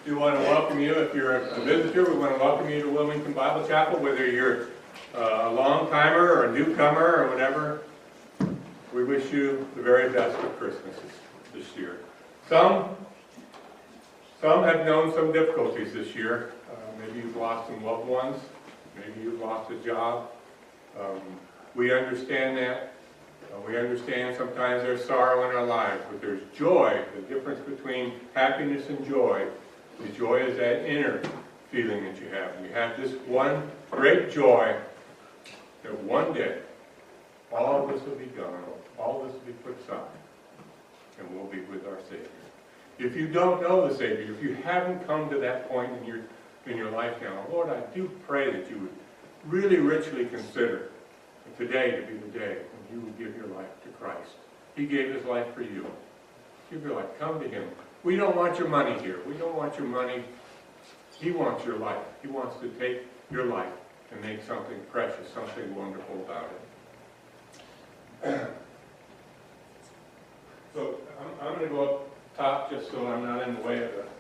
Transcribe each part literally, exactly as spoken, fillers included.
We want to welcome you. If you're a visitor, we want to welcome you to Wilmington Bible Chapel, whether you're uh, a long-timer or a newcomer or whatever. We wish you the very best of Christmas this year. Some, some have known some difficulties this year. Uh, maybe you've lost some loved ones. Maybe you've lost a job. Um, we understand that. Uh, we understand sometimes there's sorrow in our lives, but there's joy. The difference between happiness and joy, the joy is that inner feeling that you have. You have this one great joy that one day all of this will be gone, all of this will be put aside, and we'll be with our Savior. If you don't know the Savior, if you haven't come to that point in your in your life now, Lord, I do pray that you would really richly consider today to be the day when you would give your life to Christ. He gave his life for you. Give your life. Come to him. We don't want your money here. We don't want your money. He wants your life. He wants to take your life and make something precious, something wonderful about it. So I'm, I'm going to go up top just so I'm not in the way of the,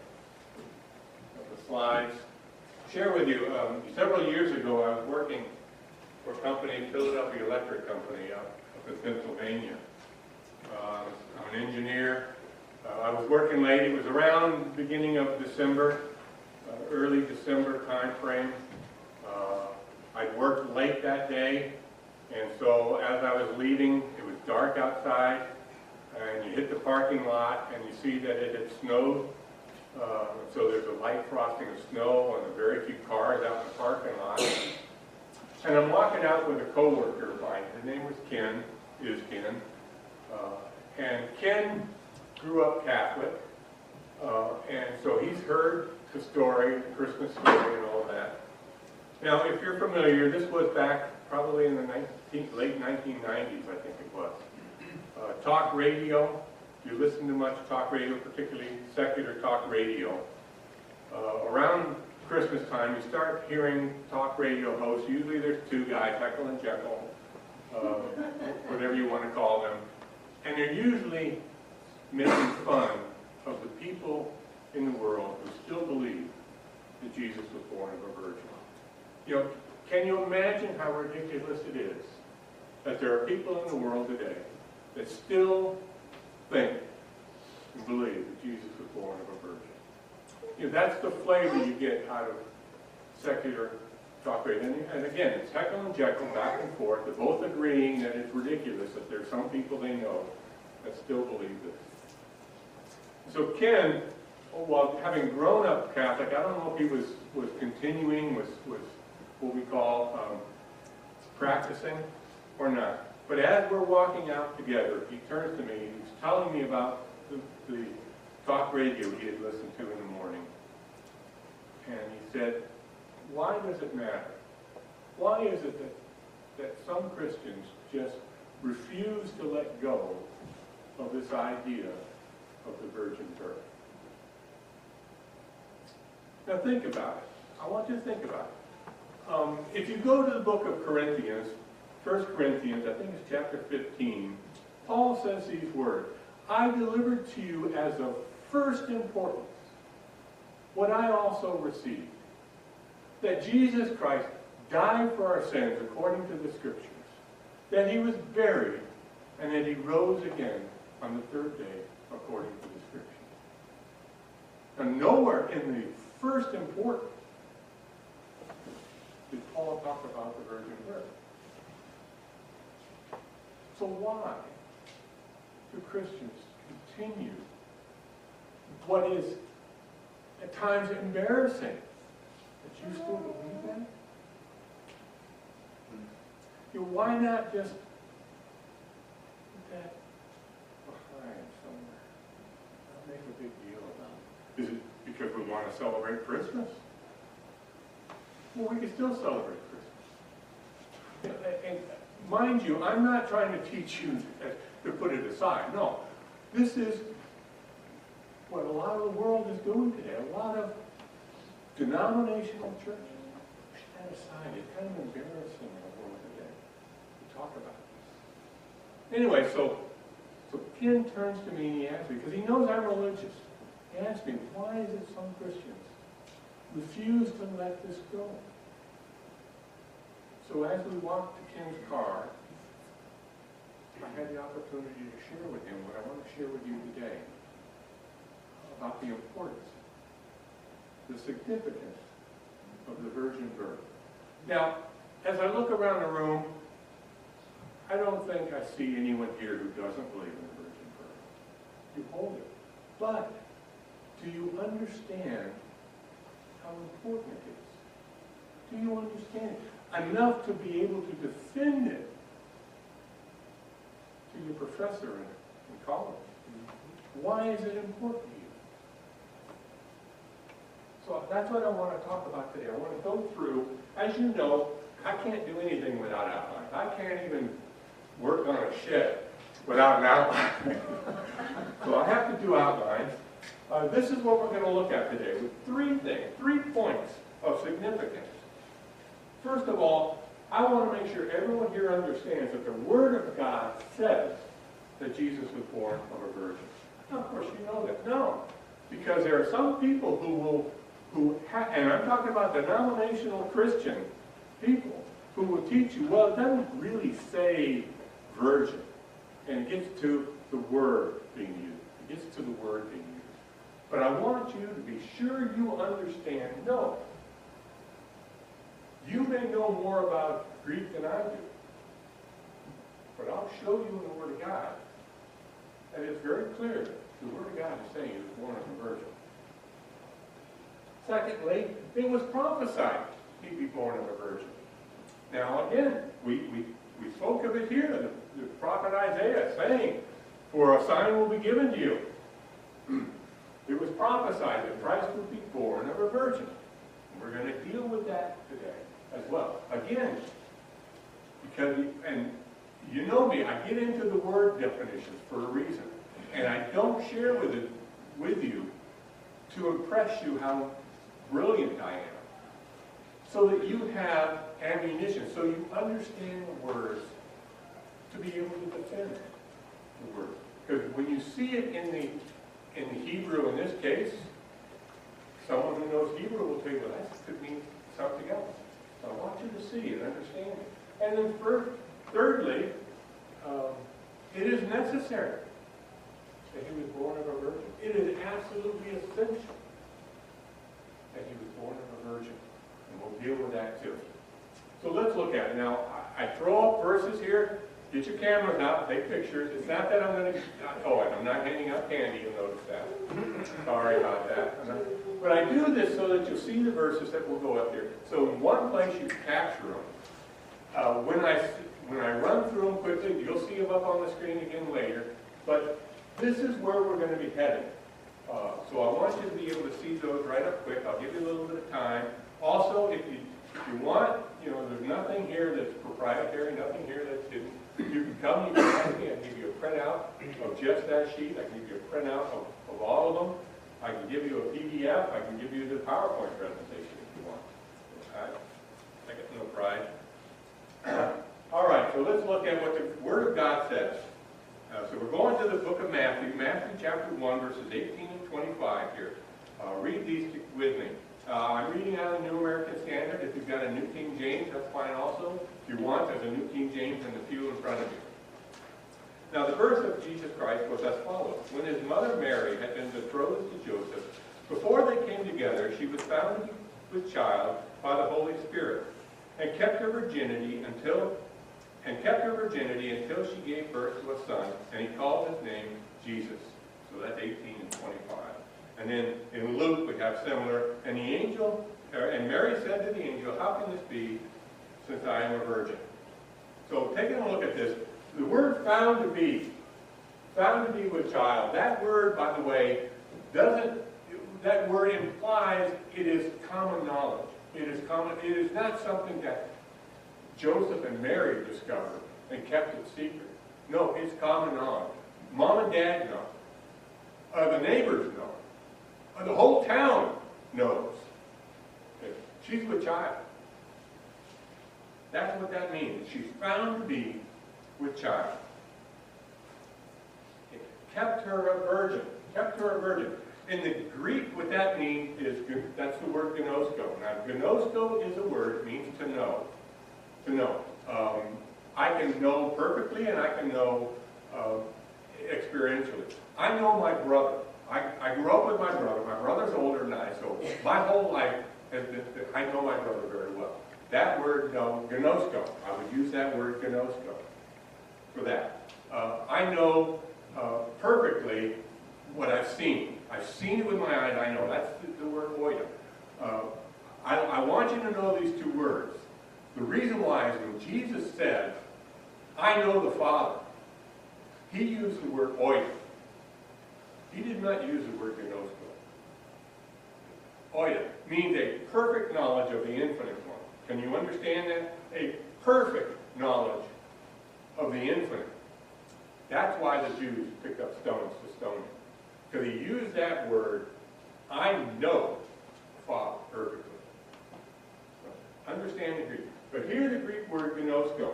of the slides. Share with you, um, several years ago I was working for a company, Philadelphia Electric Company, up, up in Pennsylvania. Uh, I'm an engineer. Uh, I was working late. It was around the beginning of December, uh, early December time frame. Uh, I'd worked late that day, and so as I was leaving, it was dark outside, and you hit the parking lot, and you see that it had snowed. Uh, so there's a light frosting of snow and very few cars out in the parking lot. And I'm walking out with a coworker of mine. His name was Ken, is Ken. Uh, and Ken grew up Catholic, uh, and so he's heard the story, the Christmas story and all that. Now, if you're familiar, this was back probably in the nineteen, late nineteen nineties, I think it was. Uh, talk radio, if you listen to much talk radio, particularly secular talk radio, uh, around Christmas time, you start hearing talk radio hosts. Usually there's two guys, Heckle and Jekyll, uh, whatever you want to call them. And they're usually making fun of the people in the world who still believe that Jesus was born of a virgin. You know, can you imagine how ridiculous it is that there are people in the world today that still think and believe that Jesus was born of a virgin? You know, that's the flavor you get out of secular talk radio. And, and again, it's Heckle and Jekyll back and forth. They're both agreeing that it's ridiculous that there's some people they know that still believe this. So Ken, while having grown up Catholic, I don't know if he was, was continuing, was, was what we call um, practicing or not. But as we're walking out together, he turns to me, he's telling me about the, the talk radio he had listened to in the morning. And he said, why does it matter? Why is it that, that some Christians just refuse to let go of this idea of the virgin birth? Now think about it. I want you to think about it. Um, if you go to the book of Corinthians, First Corinthians, I think it's chapter fifteen, Paul says these words, I delivered to you as of first importance what I also received, that Jesus Christ died for our sins according to the Scriptures, that he was buried, and that he rose again on the third day according to the Scriptures. And nowhere in the first importance did Paul talk about the virgin birth. So why do Christians continue what is at times embarrassing that you still believe that? You know, why not just put that behind somewhere? Not make a big deal about it. Is it because we want to celebrate Christmas? Well, we can still celebrate Christmas. You know, and, and mind you, I'm not trying to teach you to put it aside. No. This is what a lot of the world is doing today. A lot of denominational churches push that aside. It's kind of embarrassing in the world today to talk about this. Anyway, so, so Ken turns to me and he asks me, because he knows I'm religious. He asked me, why is it some Christians refuse to let this go? So as we walked to Kim's car, I had the opportunity to share with him what I want to share with you today about the importance, the significance of the virgin birth. Now, as I look around the room, I don't think I see anyone here who doesn't believe in the virgin birth. You hold it. But do you understand how important it is? Do you understand it? Enough to be able to defend it to your professor in, in college. Why is it important to you? So that's what I want to talk about today. I want to go through, as you know, I can't do anything without outlines. I can't even work on a shed without an outline. So I have to do outlines. Uh, this is what we're going to look at today with three things, three points of significance. First of all, I want to make sure everyone here understands that the Word of God says that Jesus was born of a virgin. Now, of course, you know that. No, because there are some people who will, who ha- and I'm talking about denominational Christian people, who will teach you, well, it doesn't really say virgin. And it gets to the word being used. It gets to the word being used. But I want you to be sure you understand, no. You may know more about Greek than I do. But I'll show you in the Word of God that it's very clear that the Word of God is saying he was born of a virgin. Secondly, it was prophesied he'd be born of a virgin. Now again, we, we, we spoke of it here, the, the prophet Isaiah saying, for a sign will be given to you. It was prophesied that Christ would be born of a virgin. And we're going to deal with that today as well. Again, because, and you know me, I get into the word definitions for a reason. And I don't share with it with you to impress you how brilliant I am. So that you have ammunition, so you understand the words to be able to defend the word. Because when you see it in the in the Hebrew in this case, someone who knows Hebrew will tell you, well, that could mean something else. So I want you to see it, understand it. And then third, thirdly, um, it is necessary that he was born of a virgin. It is absolutely essential that he was born of a virgin. And we'll deal with that too. So let's look at it. Now, I, I throw up verses here. Get your cameras out, take pictures. It's not that I'm going to, oh, and I'm not handing out candy, you'll notice that. Sorry about that. But I do this so that you'll see the verses that will go up here. So in one place you capture them. Uh, when I when I run through them quickly, you'll see them up on the screen again later. But this is where we're going to be heading. Uh, so I want you to be able to see those right up quick. I'll give you a little bit of time. Also, if you, if you want, you know, there's nothing here that's proprietary, nothing here that's hidden. You can come, you can ask me, I can give you a printout of just that sheet. I can give you a printout of, of all of them. I can give you a P D F. I can give you the PowerPoint presentation if you want. Okay? I get no pride. All right, so let's look at what the Word of God says. Uh, so we're going to the book of Matthew, Matthew chapter one, verses eighteen and twenty-five here. Uh, read these with me. Uh, I'm reading out of the New American Standard. If you've got a New King James, that's fine also. If you want, there's a New King James in the pew in front of you. Now, the birth of Jesus Christ was as follows. When his mother Mary had been betrothed to Joseph, before they came together, she was found to be with child by the Holy Spirit, and kept her virginity until and kept her virginity until she gave birth to a son, and he called his name Jesus. So that's eighteen and twenty-five. And then in Luke we have similar. And the angel, and Mary said to the angel, "How can this be, since I am a virgin?" So taking a look at this, the word "found to be," found to be with child. That word, by the way, doesn't. That word implies it is common knowledge. It is common. It is not something that Joseph and Mary discovered and kept it secret. No, it's common knowledge. Mom and Dad know. Uh, the neighbors know. Uh, the whole town knows. Okay. She's with child. That's what that means. She's found to be with child. It kept her a virgin. Kept her a virgin. In the Greek, what that means is, that's the word gnosko. Now, gnosko is a word, it means to know. To know. Um, I can know perfectly and I can know uh, experientially. I know my brother. I, I grew up with my brother. My brother's older than I, so my whole life has been, I know my brother very well. That word, no, gnosko. I would use that word gnosko for that. Uh, I know uh, perfectly what I've seen. I've seen it with my eyes. I know. That's the, the word oida. Uh, I, I want you to know these two words. The reason why is when Jesus said, I know the Father, he used the word oida. He did not use the word gnosko. Oida means a perfect knowledge of the infinite one. Can you understand that? A perfect knowledge of the infinite. That's why the Jews picked up stones to stone him. Because he used that word, I know the Father perfectly. So, understand the Greek. But here the Greek word gnosko.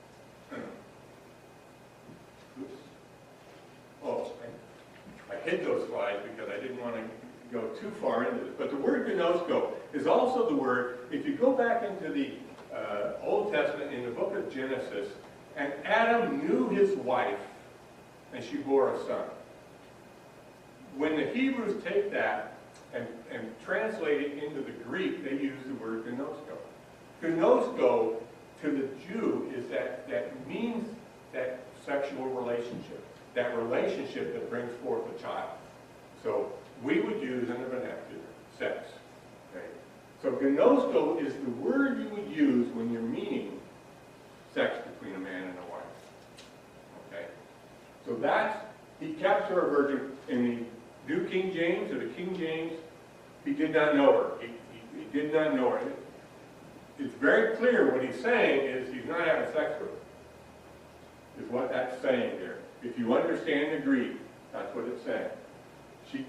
Oops. Oh, I, I hid those slides because I didn't want to go too far into this. But the word gnosko is also the word, if you go back into the uh, Old Testament in the book of Genesis, and Adam knew his wife, and she bore a son. When the Hebrews take that and, and translate it into the Greek, they use the word gnosko. Gnosko to the Jew is that, that means that sexual relationship, that relationship that brings forth a child. So we would use in the vernacular, sex. Okay? So gnosko is the word you would use when you're meaning sex between a man and a wife. Okay? So that's, he kept her a virgin. In the New King James or the King James, he did not know her. He, he, he did not know her. It's very clear what he's saying is he's not having sex with her, is what that's saying there. If you understand the Greek, that's what it's saying. She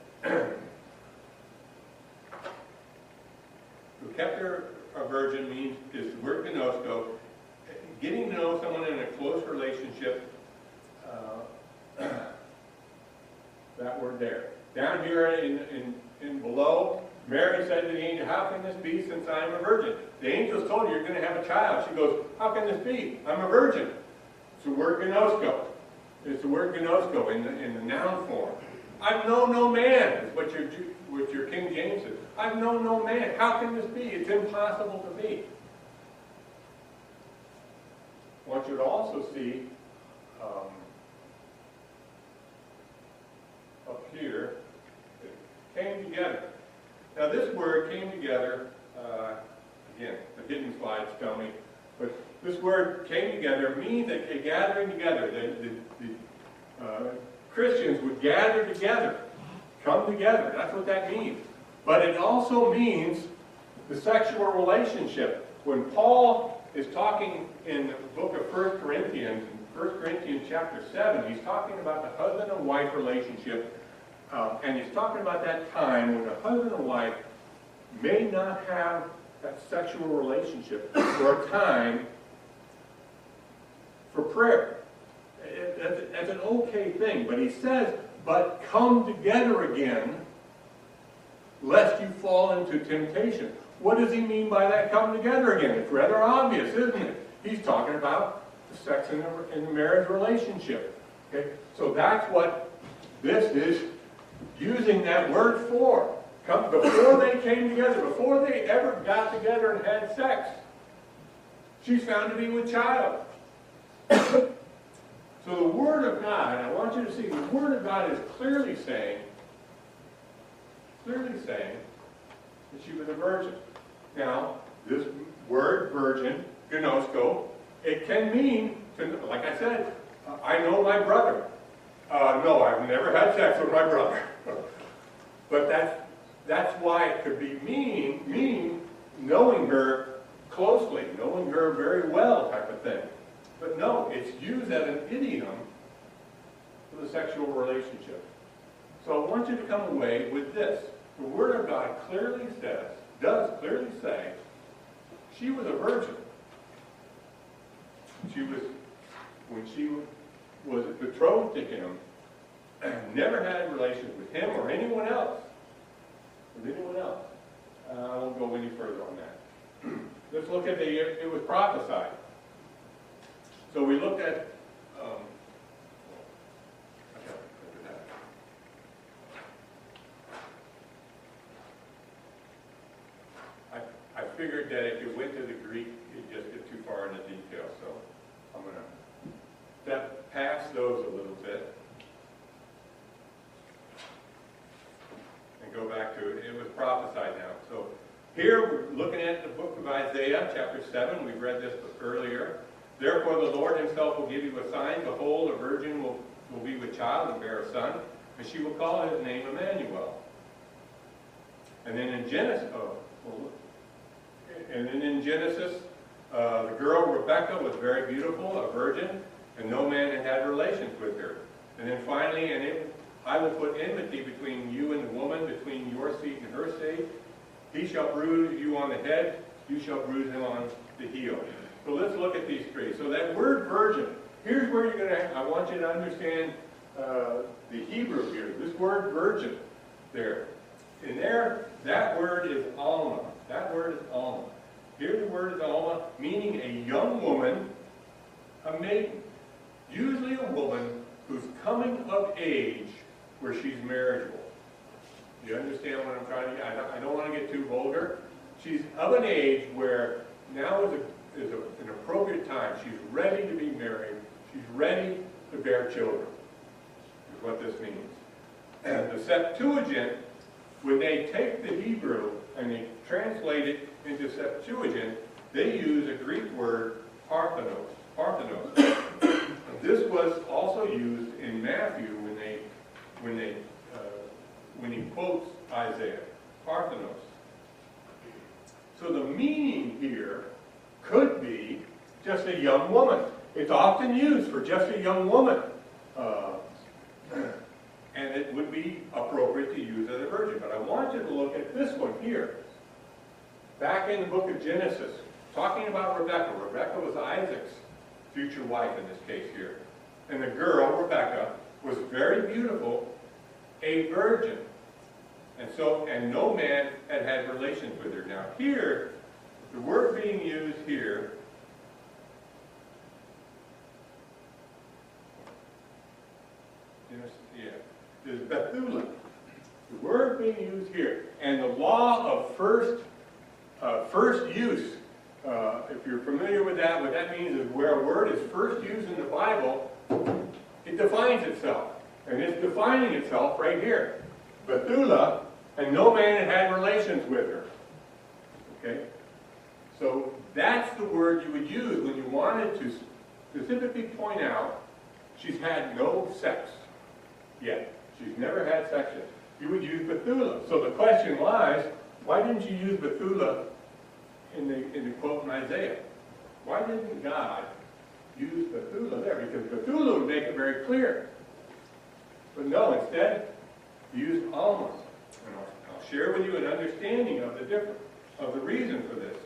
who kept her a virgin means, is the word gnosko, getting to know someone in a close relationship, uh, that word there. Down here in, in, in below, Mary said to the angel, how can this be since I am a virgin? The angels told her you're going to have a child. She goes, how can this be? I'm a virgin. It's the word gnosko. It's the word gnosko in the, in the noun form. I've known no man, is what your, what your King James says. I've known no man. How can this be? It's impossible to be. I want you to also see um, up here, it came together. Now this word came together, uh, again, the hidden slides tell me, but this word came together means a, a gathering together. The, the, the uh, Christians would gather together, come together. That's what that means. But it also means the sexual relationship. When Paul is talking in the book of First Corinthians, in First Corinthians chapter seven, he's talking about the husband and wife relationship. Uh, and he's talking about that time when a husband and wife may not have that sexual relationship for a time for prayer. It, that's, that's an okay thing. But he says, but come together again, lest you fall into temptation. What does he mean by that, come together again? It's rather obvious, isn't it? He's talking about the sex in the, in the marriage relationship. Okay? So that's what this is using that word for. Come, before they came together, before they ever got together and had sex, she's found to be with child. So the Word of God, I want you to see, the Word of God is clearly saying, clearly saying that she was a virgin. Now, this word, virgin, gnosko, it can mean, to, like I said, uh, I know my brother. Uh, no, I've never had sex with my brother. But that's, that's why it could be mean, mean knowing her closely, knowing her very well type of thing. But no, it's used as an idiom for the sexual relationship. So I want you to come away with this. The Word of God clearly says, does clearly say, she was a virgin. She was, when she was betrothed to him, never had relations with him or anyone else. With anyone else. Uh, I won't go any further on that. Let's look at the, it was prophesied. So we looked at, um, okay, look at that. I, I figured that if you went to the Greek, you'd just get too far into detail, so I'm going to step past those a little bit and go back to it. It was prophesied now. So here we're looking at the book of Isaiah, chapter seven. We've read this earlier. Therefore the Lord himself will give you a sign. Behold, a virgin will, will be with child and bear a son, and she will call his name Emmanuel. And then in Genesis, oh, well, and then in Genesis, uh, the girl Rebekah was very beautiful, a virgin, and no man had had relations with her. And then finally, and it, I will put enmity between you and the woman, between your seed and her seed. He shall bruise you on the head, you shall bruise him on the heel. So let's look at these three. So that word virgin, here's where you're going to, I want you to understand uh, the Hebrew here. This word virgin there. In there, that word is alma. That word is alma. Here the word is alma, meaning a young woman, a maiden. Usually a woman who's coming of age where she's marriageable. You understand what I'm trying to get? I don't, I don't want to get too vulgar. She's of an age where now is, a, is a, an appropriate time. She's ready to be married. She's ready to bear children, is what this means. And the Septuagint, when they take the Hebrew and they translate it into Septuagint, they use a Greek word, parthenos. Parthenos. This was also used in Matthew when they, when they, uh, when he quotes Isaiah. Parthenos. So the meaning here could be just a young woman. It's often used for just a young woman. Uh, and it would be appropriate to use as a virgin. But I want you to look at this one here. Back in the book of Genesis, talking about Rebekah. Rebekah was Isaac's future wife in this case here. And the girl, Rebekah, was very beautiful, a virgin. And so, and no man had had relations with her. Now here, the word being used here yeah, is Bethulah. The word being used here. And the law of first, uh, first use, uh, if you're familiar with that, what that means is where a word is first used in the Bible, it defines itself. And it's defining itself right here. Bethulah, and no man had had relations with her. Okay? So that's the word you would use when you wanted to specifically point out she's had no sex yet. She's never had sex yet. You would use Bethulah. So the question lies, why didn't you use Bethulah in the, in the quote in Isaiah? Why didn't God use Bethulah there? Because Bethulah would make it very clear. But no, instead, he used Alma. And I'll, I'll share with you an understanding of the difference, of the reason for this.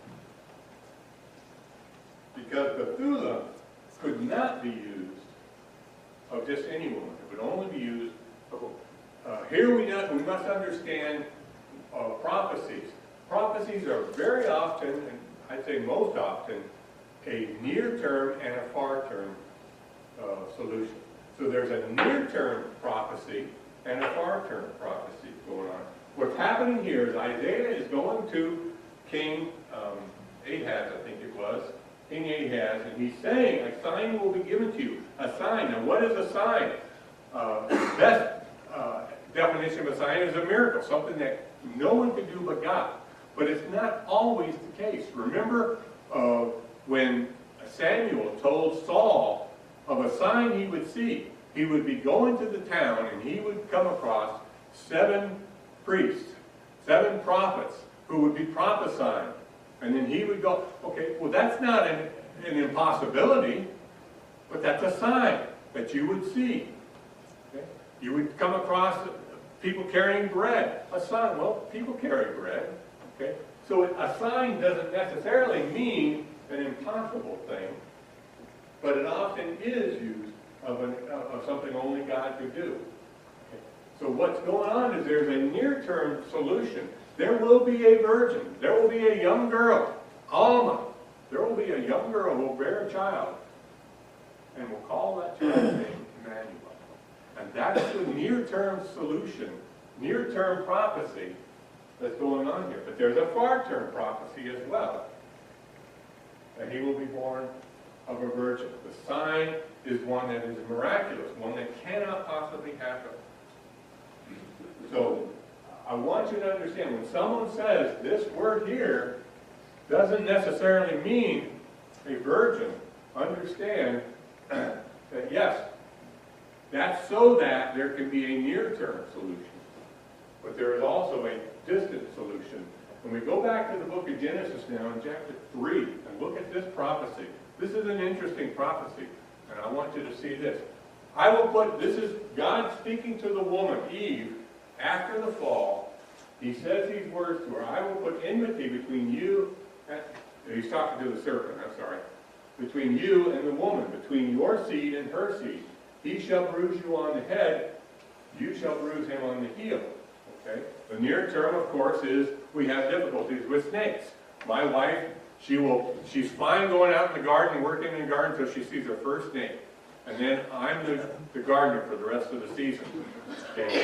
Because Bethulah could not be used of just any woman. It would only be used of, uh, here we, not, we must understand uh, prophecies. Prophecies are very often, and I'd say most often, a near-term and a far-term uh, solution. So there's a near-term prophecy and a far-term prophecy going on. What's happening here is Isaiah is going to King um, Ahaz, I think it was, King Ahaz, and he's saying, a sign will be given to you. A sign. Now, what is a sign? Uh, best uh, definition of a sign is a miracle, something that no one can do but God. But it's not always the case. Remember uh, when Samuel told Saul of a sign he would see. He would be going to the town and he would come across seven priests, seven prophets who would be prophesying. And then he would go, okay, well that's not an, an impossibility, but that's a sign that you would see. Okay? You would come across people carrying bread. A sign, well, people carry bread. Okay? So a sign doesn't necessarily mean an impossible thing, but it often is used of, an, of something only God could do. Okay. So what's going on is there's a near-term solution. There will be a virgin. There will be a young girl, Alma. There will be a young girl who will bear a child, and we'll call that child's name Emmanuel. And that's the near-term solution, near-term prophecy that's going on here. But there's a far-term prophecy as well, that he will be born of a virgin. The sign is one that is miraculous, one that cannot possibly happen. So I want you to understand, when someone says this word here doesn't necessarily mean a virgin, understand that yes, that's so that there can be a near-term solution. But there is also a distant solution. When we go back to the book of Genesis now in chapter three and look at this prophecy, this is an interesting prophecy, and I want you to see this. I will put, this is God speaking to the woman, Eve, after the fall. He says these words to her, I will put enmity between you, and, he's talking to the serpent, I'm sorry, between you and the woman, between your seed and her seed. He shall bruise you on the head, you shall bruise him on the heel. Okay? The near term, of course, is we have difficulties with snakes. My wife, she will, she's fine going out in the garden, working in the garden until she sees her first snake. And then I'm the, the gardener for the rest of the season. Okay?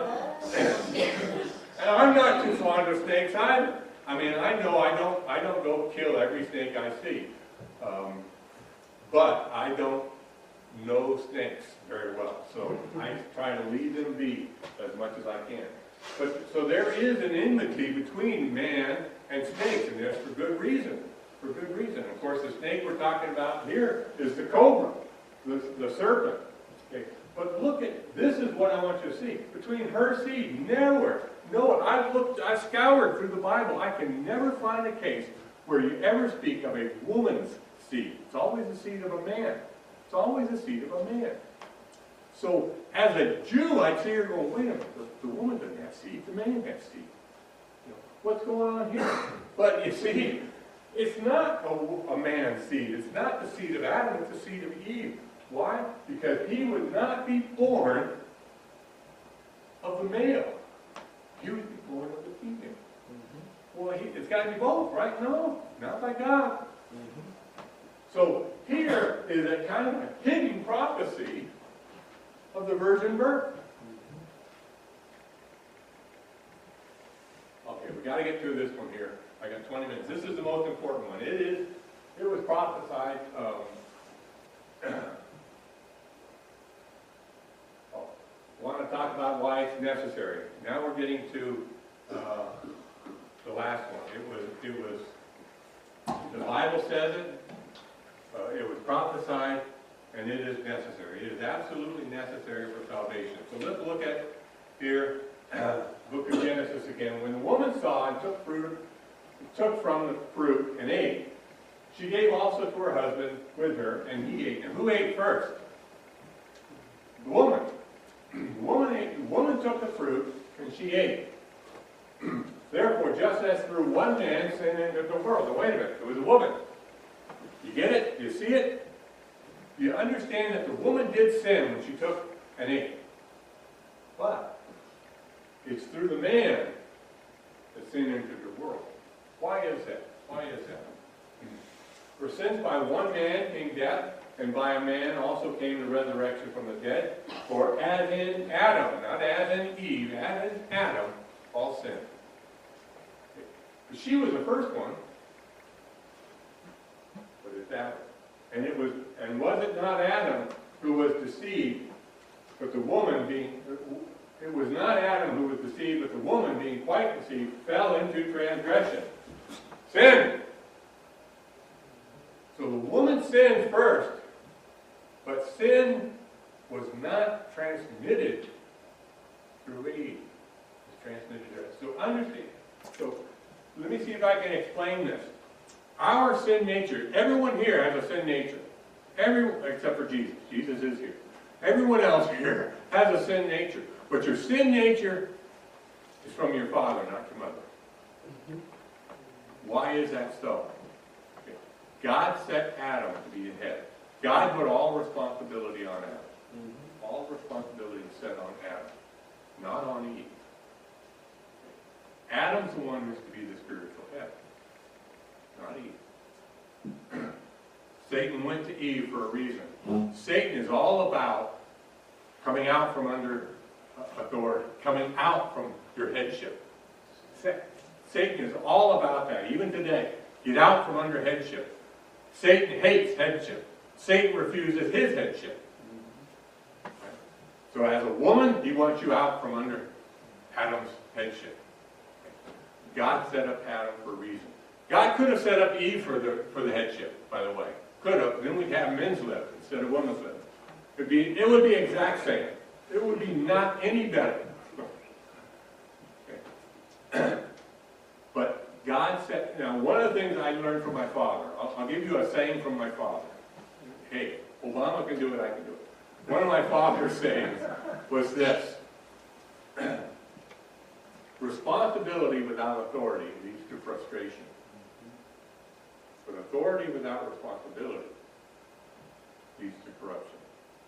And I'm not too fond of snakes either. I mean, I know I don't, I don't go kill every snake I see. Um, but I don't know snakes very well. So I try to leave them be as much as I can. But so there is an enmity between man and snakes, and that's for good reason. For good reason. Of course, the snake we're talking about here is the cobra, the, the serpent. Okay. But look at, this is what I want you to see. Between her seed, nowhere, no, I looked, I scoured through the Bible. I can never find a case where you ever speak of a woman's seed. It's always the seed of a man. It's always the seed of a man. So, as a Jew, I'd see her going, wait a minute, the, the woman doesn't have seed, the man has seed. You know, what's going on here? But you see, it's not a, a man's seed. It's not the seed of Adam, it's the seed of Eve. Why? Because he would not be born of the male. He would be born of the female. Mm-hmm. Well, he, it's got to be both, right? No, not by God. Mm-hmm. So here is a kind of a hidden prophecy of the virgin birth. Okay, we got to get through this one here. I got twenty minutes. This is the most important one. It is, it was prophesied. Um, oh, I want to talk about why it's necessary. Now we're getting to uh, the last one. It was, it was, the Bible says it. Uh, it was prophesied, and it is necessary. It is absolutely necessary for salvation. So let's look at here, uh, book of Genesis again. When the woman saw and took fruit, took from the fruit and ate, she gave also to her husband with her, and he ate. And who ate first? The woman. The woman ate. The woman took the fruit, and she ate. Therefore, just as through one man sin entered the world. Now, wait a minute. It was a woman. You get it? You see it? You understand that the woman did sin when she took and ate. But it's through the man that sin entered the world. Why is that? Why is that? For since by one man came death, and by a man also came the resurrection from the dead, for as in Adam, not as in Eve, as in Adam, all sinned. She was the first one. But it's Adam. And it was, and was it not Adam who was deceived, but the woman being, it was not Adam who was deceived, but the woman being quite deceived, fell into transgression. Sin. So the woman sinned first, but sin was not transmitted through Eve. It's transmitted to us. So understand. So let me see if I can explain this. Our sin nature, everyone here has a sin nature. Everyone, except for Jesus. Jesus is here. Everyone else here has a sin nature. But your sin nature is from your father, not your mother. Mm-hmm. Why is that so? Okay. God set Adam to be the head. God put all responsibility on Adam. All responsibility is set on Adam, not on Eve. Adam's the one who's to be the spiritual head, not Eve. Satan went to Eve for a reason. Satan is all about coming out from under authority, coming out from your headship. Satan is all about that, even today. Get out from under headship. Satan hates headship. Satan refuses his headship. So as a woman, he wants you out from under Adam's headship. God set up Adam for a reason. God could have set up Eve for the, for the headship, by the way. Could have. Then we'd have men's lib instead of women's lib. It'd be, it would be exact same. It would be not any better. Okay. But God said, now one of the things I learned from my father, I'll, I'll give you a saying from my father. Hey, Obama can do it, I can do it. One of my father's sayings was this. Responsibility without authority leads to frustration. But authority without responsibility leads to corruption.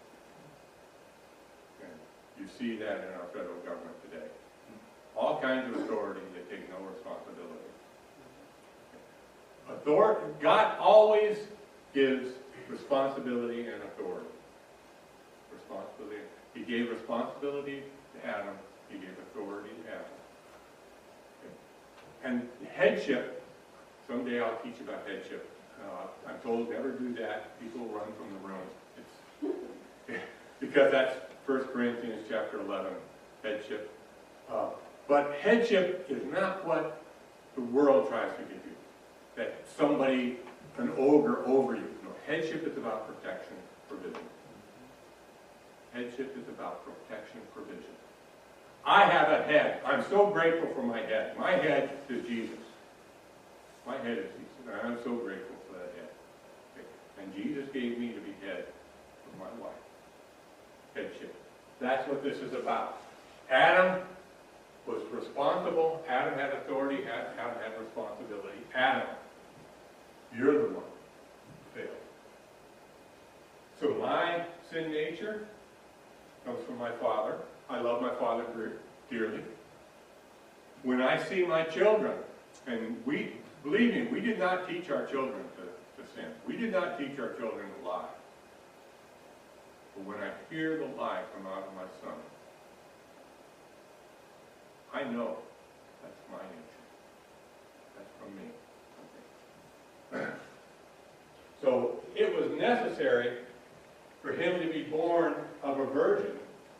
And you see that in our federal government today. All kinds of authority that take no responsibility. Authority, God always gives responsibility and authority. Responsibility. He gave responsibility to Adam. He gave authority to Adam. And headship, someday I'll teach about headship. Uh, I'm told never do that. People run from the room. It's, because that's First Corinthians chapter eleven, headship. Uh, but headship is not what the world tries to give you. That somebody, an ogre over you. No, headship is about protection, provision. Headship is about protection, provision. I have a head. I'm so grateful for my head. My head is Jesus. My head is Jesus. And I'm so grateful for that head. Okay. And Jesus gave me to be head of my wife. Headship. That's what this is about. Adam was responsible. Adam had authority. Adam had responsibility. Adam, you're the one who failed. So my sin nature comes from my father. I love my father dearly. When I see my children, and we, believe me, we did not teach our children to, to sin. We did not teach our children to lie. But when I hear the lie come out of my son, I know that's my nature. That's from me. So it was necessary for him to be born of a virgin.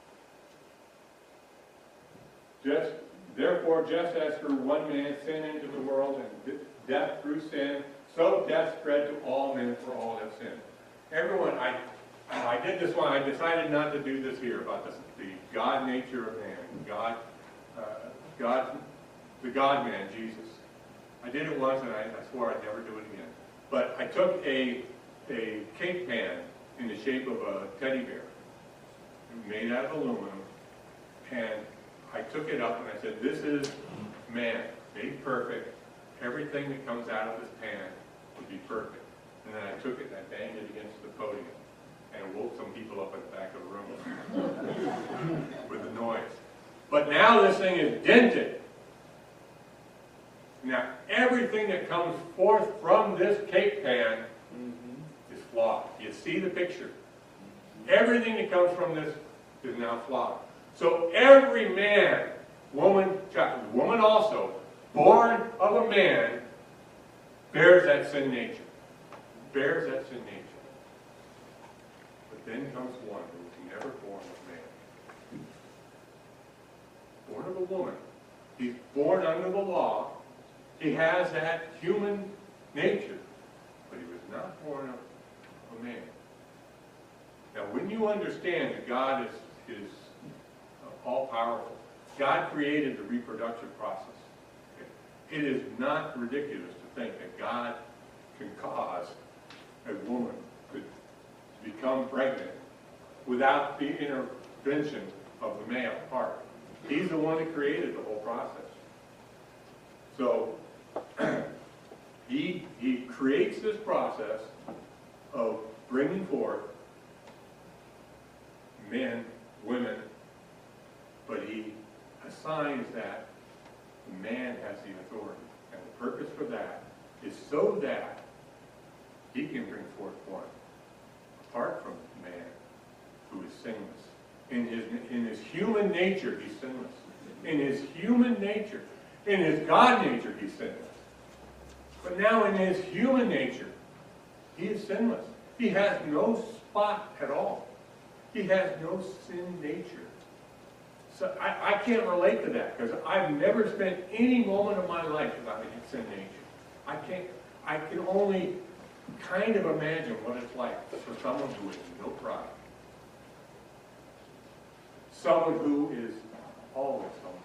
Just, therefore, just as through one man sin into the world, and death through sin, so death spread to all men, for all have sinned. Everyone, I, I did this one. I decided not to do this here about this, the God nature of man, God, uh, God, the God man, Jesus. I did it once, and I, I swore I'd never do it again. But I took a a cake pan in the shape of a teddy bear, made out of aluminum, and I took it up and I said, this is man, made perfect. Everything that comes out of this pan would be perfect. And then I took it and I banged it against the podium and woke some people up in the back of the room with the noise. But now this thing is dented. Now everything that comes forth from this cake pan mm-hmm. is flawed. You see the picture. Everything that comes from this is now flawed. So every man, woman, child, woman also, born of a man, bears that sin nature. Bears that sin nature. But then comes one who was never born of man. Born of a woman. He's born under the law. He has that human nature. But he was not born of a man. Now when you understand that God is, is all-powerful. God created the reproductive process. It is not ridiculous to think that God can cause a woman to become pregnant without the intervention of the male part. He's the one that created the whole process. So he, he creates this process of bringing forth men, women, but he assigns that the man has the authority. And the purpose for that is so that he can bring forth one, apart from man, who is sinless. In his, in his human nature, he's sinless. In his human nature, in his God nature, he's sinless. But now in his human nature, he is sinless. He has no spot at all. He has no sin nature. So I, I can't relate to that because I've never spent any moment of my life without a sin nature. I can't, I can only kind of imagine what it's like for someone who has no pride. Someone who is always humble.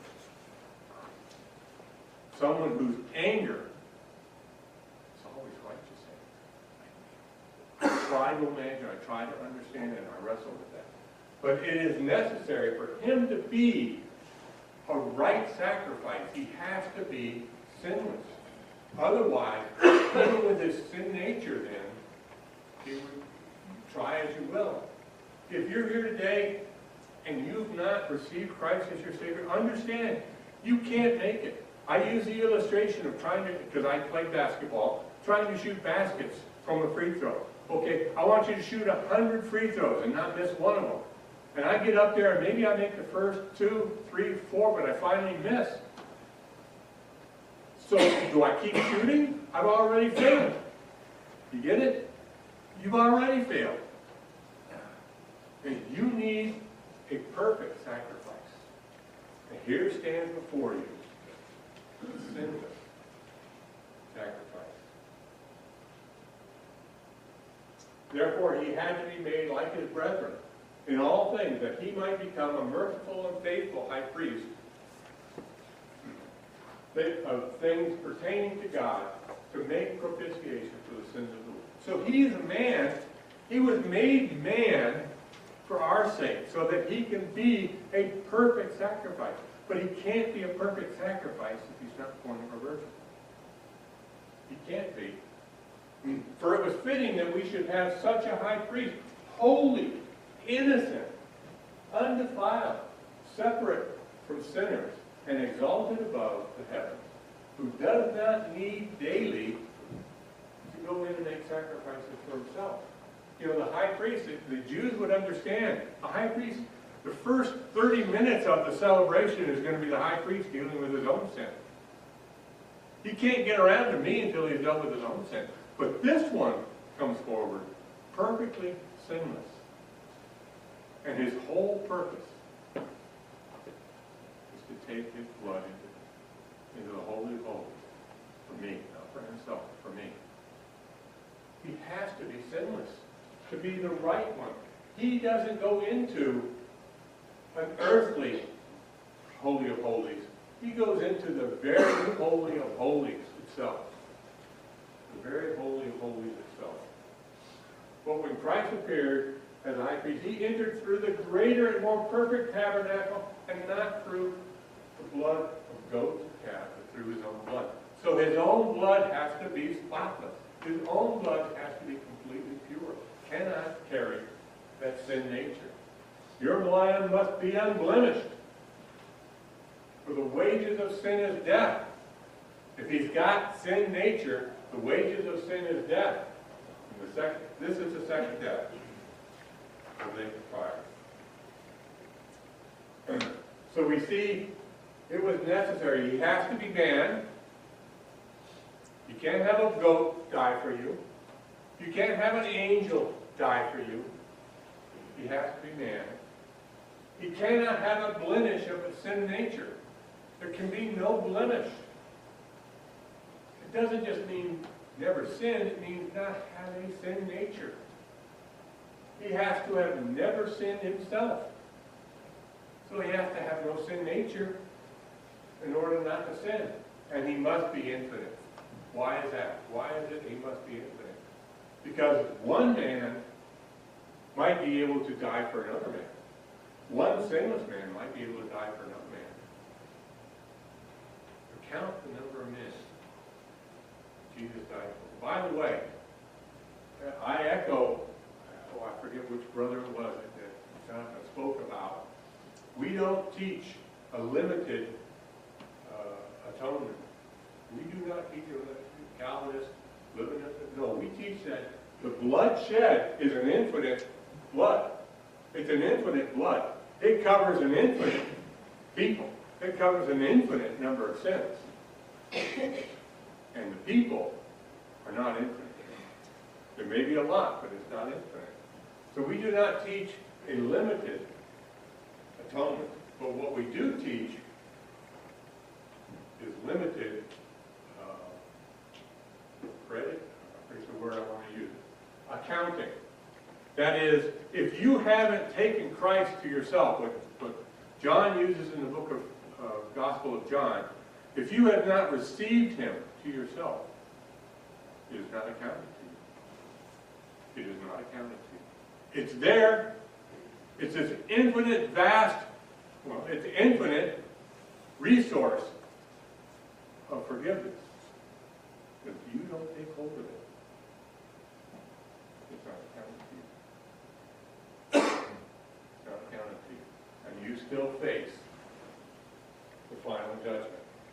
Someone whose anger is always righteous. I try to imagine, I try to understand it, and I wrestle with that. But it is necessary for him to be a right sacrifice. He has to be sinless. Otherwise, even with his sin nature then, he would try as you will. If you're here today and you've not received Christ as your Savior, understand, you can't make it. I use the illustration of trying to, because I play basketball, trying to shoot baskets from a free throw. Okay, I want you to shoot a hundred free throws and not miss one of them. And I get up there and maybe I make the first two, three, four, but I finally miss. So do I keep shooting? I've already failed. You get it? You've already failed. And you need a perfect sacrifice. And here stands before you the sinless sacrifice. Therefore he had to be made like his brethren in all things, that he might become a merciful and faithful high priest of things pertaining to God, to make propitiation for the sins of the world. So he is a man. He was made man for our sake, so that he can be a perfect sacrifice. But he can't be a perfect sacrifice if he's not born of a virgin. He can't be. For it was fitting that we should have such a high priest, holy, innocent, undefiled, separate from sinners, and exalted above the heavens, who does not need daily to go in and make sacrifices for himself. You know, the high priest, the Jews would understand, the high priest, the first thirty minutes of the celebration is going to be the high priest dealing with his own sin. He can't get around to me until he's dealt with his own sin. But this one comes forward perfectly sinless. And his whole purpose is to take his blood into, into the Holy of Holies for me, not for himself, for me. He has to be sinless to be the right one. He doesn't go into an earthly Holy of Holies. He goes into the very Holy of Holies itself. The very Holy of Holies itself. But when Christ appeared as a high priest, he entered through the greater and more perfect tabernacle, and not through the blood of goats and calves, but through his own blood. So his own blood has to be spotless. His own blood has to be completely pure. Cannot carry that sin nature. Your blood must be unblemished. For the wages of sin is death. If he's got sin nature, the wages of sin is death. And the second, this is the second death. The lake of fire. So we see it was necessary. He has to be man. You can't have a goat die for you. You can't have an angel die for you. He has to be man. He cannot have a blemish of a sin nature. There can be no blemish. It doesn't just mean never sin, it means not have a sin nature. He has to have never sinned himself. So he has to have no sin nature in order not to sin. And he must be infinite. Why is that? Why is it he must be infinite? Because one man might be able to die for another man. One sinless man might be able to die for another man. But count the number of men Jesus died for. By the way, I echo We don't teach a limited uh, atonement. We do not teach a Calvinist, living it. No, we teach that the blood shed is an infinite blood. It's an infinite blood. It covers an infinite people. It covers an infinite number of sins. And the people are not infinite. There may be a lot, but it's not infinite. So we do not teach a limited atonement. But what we do teach is limited uh, credit, I think the word I want to use, accounting. That is, if you haven't taken Christ to yourself, what, what John uses in the book of uh, Gospel of John, if you have not received him to yourself, it is not accounted to you. It is not accounted to you. It's there. It's this infinite, vast, well, it's infinite resource of forgiveness. But if you don't take hold of it, it's not accounted to you. It's not accounted to you. And you still face the final judgment.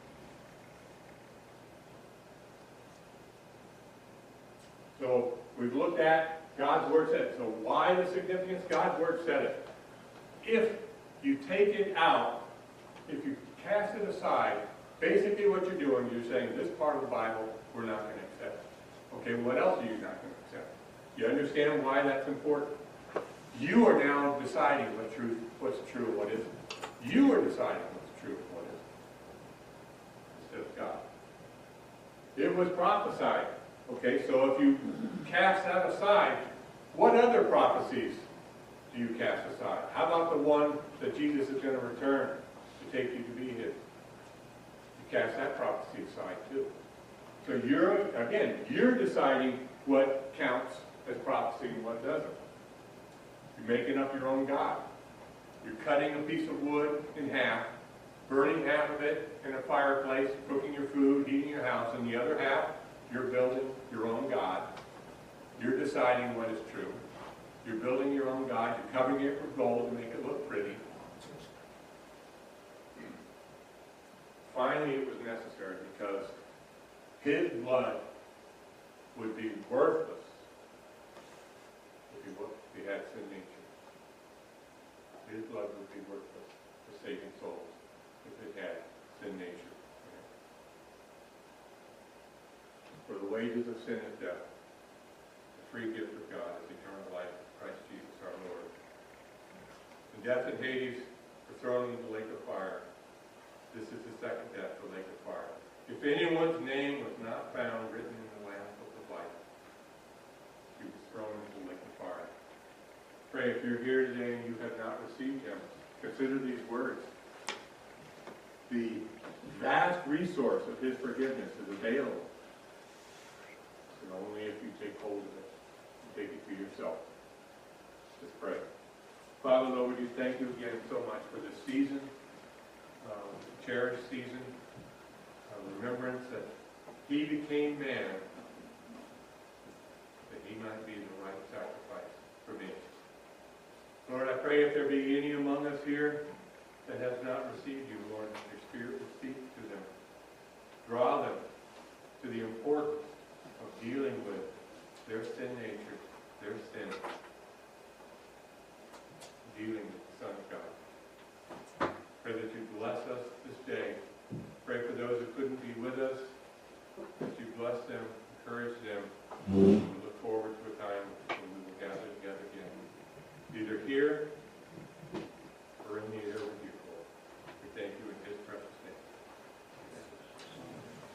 So we've looked at God's Word said it. So why the significance? God's Word said it. If you take it out, if you cast it aside, basically what you're doing, you're saying this part of the Bible we're not going to accept. Okay, what else are you not going to accept? You understand why that's important? You are now deciding what truth, what's true and what isn't. You are deciding what's true and what isn't. Instead of God. It was prophesied. Okay, so if you cast that aside, what other prophecies do you cast aside? How about the one that Jesus is going to return to take you to be his? You cast that prophecy aside too. So you're, again, you're deciding what counts as prophecy and what doesn't. You're making up your own God. You're cutting a piece of wood in half, burning half of it in a fireplace, cooking your food, heating your house, and the other half, you're building your own God. You're deciding what is true. You're building your own God. You're covering it with gold to make it look pretty. Finally, it was necessary because his blood would be worthless if he, if he had sin nature. His blood would be worthless for saving souls if it had sin nature. For the wages of sin is death. The free gift of God is eternal life in Christ Jesus our Lord. And death and Hades were thrown into the lake of fire. This is the second death, the lake of fire. If anyone's name was not found written in the Lamb's book of life, he was thrown into the lake of fire. Pray if you're here today and you have not received him, consider these words. The vast resource of his forgiveness is available. And only if you take hold of it and take it to yourself. Let's pray. Father, Lord, we do thank you again so much for this season, um, cherished season, of remembrance that he became man, that he might be the right sacrifice for me. Lord, I pray if there be any among us here that has not received you, Lord, that your Spirit will speak to them. Draw them to the importance of dealing with their sin nature, their sin, dealing with the Son of God. Pray that you bless us this day. Pray for those who couldn't be with us, that you bless them, encourage them,